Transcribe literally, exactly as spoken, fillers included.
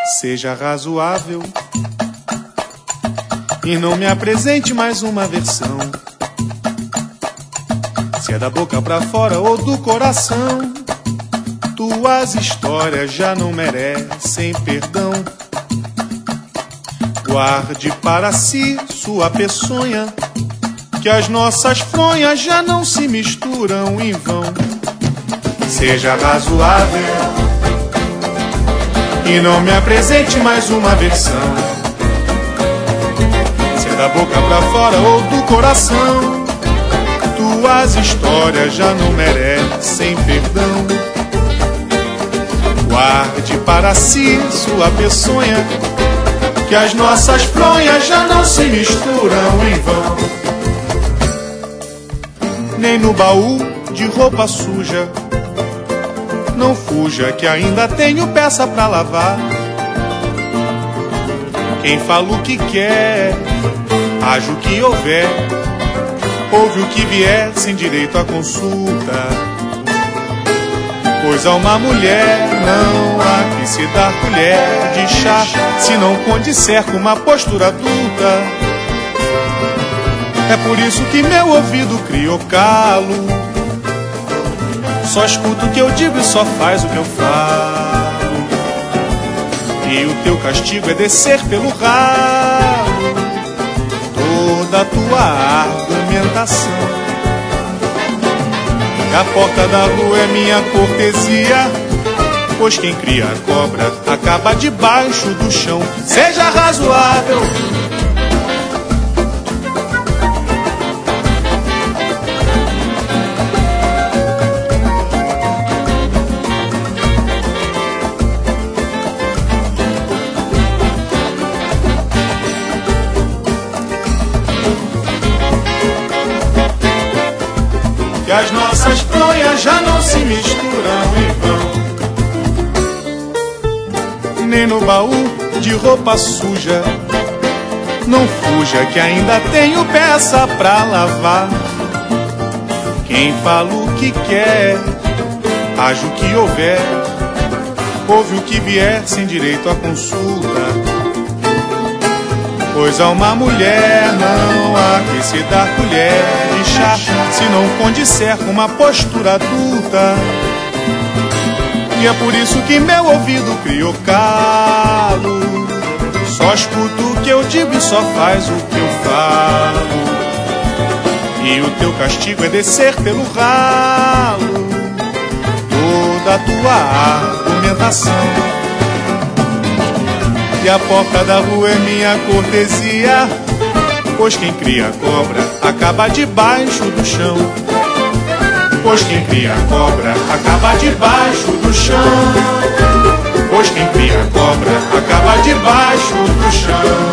seja razoável e não me apresente mais uma versão. Se é da boca pra fora ou do coração, tuas histórias já não merecem perdão. Guarde para si sua peçonha, que as nossas fronhas já não se misturam em vão. Seja razoável e não me apresente mais uma versão. Se é da boca pra fora ou do coração, tuas histórias já não merecem perdão. Guarde para si sua peçonha, que as nossas fronhas já não se misturam em vão. Nem no baú de roupa suja, não fuja que ainda tenho peça pra lavar. Quem fala o que quer, age o que houver, ouve o que vier sem direito à consulta. Pois a uma mulher não há que se dar colher de chá, se não condisser com uma postura adulta. É por isso que meu ouvido criou calo, só escuta o que eu digo e só faz o que eu falo. E o teu castigo é descer pelo ralo toda a tua argumentação. E a porta da rua é minha cortesia, pois quem cria a cobra acaba debaixo do chão. Seja razoável que as nossas fronhas já não se misturam em vão. Nem no baú de roupa suja, não fuja que ainda tenho peça pra lavar. Quem fala o que quer, age o que houver, ouve o que vier sem direito à consulta. Pois a uma mulher não há que se dar colher de chá, se não condisser com uma postura adulta. E é por isso que meu ouvido criou calo, só escuto o que eu digo e só faz o que eu falo. E o teu castigo é descer pelo ralo toda a tua argumentação. E a porta da rua é minha cortesia, pois quem cria a cobra acaba debaixo do chão. Pois quem cria a cobra acaba debaixo do chão. Pois quem cria a cobra acaba debaixo do chão.